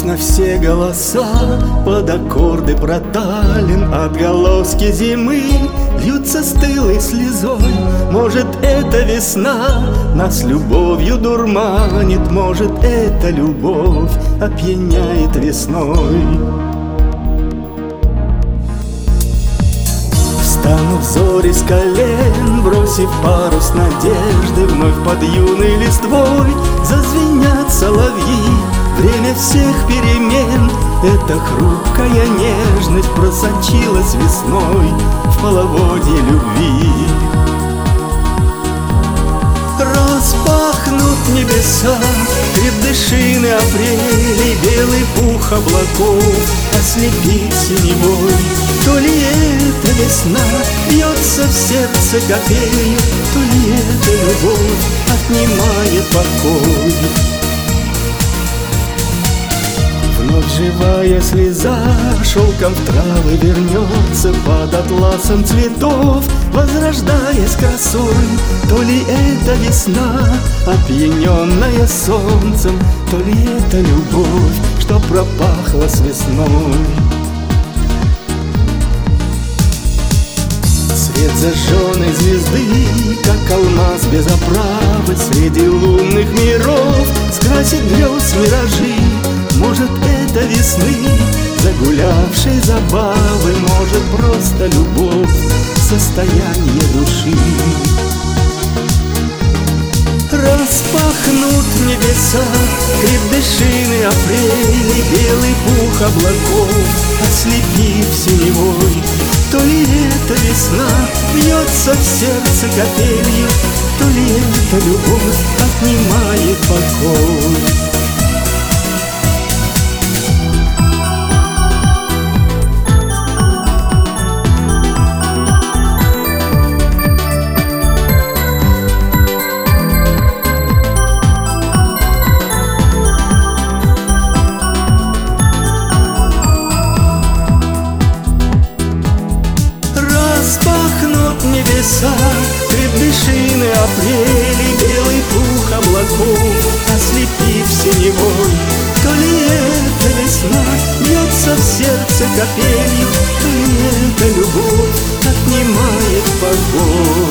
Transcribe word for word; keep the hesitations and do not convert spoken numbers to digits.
на все голоса, под аккорды проталин, отголоски зимы льются стылой слезой. Может, это весна нас любовью дурманит, может, эта любовь опьяняет весной. Встанут зори с колен, бросив парус надежды, вновь под юной листвой зазвенят соловьи. Время всех перемен, эта хрупкая нежность просочилась весной в половодье любви. Распахнут небеса, крепдышины апрелей, белый пух облаков ослепит синевой. То ли это весна бьется в сердце капелью, то ли это любовь отнимает покой. Вновь живая слеза шелком в травы вернется под атласом цветов, возрождаясь красой. То ли это весна, опьяненная солнцем, то ли это любовь, что пропахла с весной. Свет зажженной звезды, как алмаз без оправы, среди лунных миров скрасит грез миражи. Может, это весны загулявшей забавы, может, просто любовь, состояние души. Распахнут небеса, крепдышины апрелей, белый пух облаков ослепив синевой. То ли это весна бьется в сердце капелью, то ли это любовь отнимает покой. Распахнут небеса, крепдышины апрелей, белый пух облаков ослепив синевой. То ли это весна бьется в сердце капелью, то ли это любовь отнимает покой.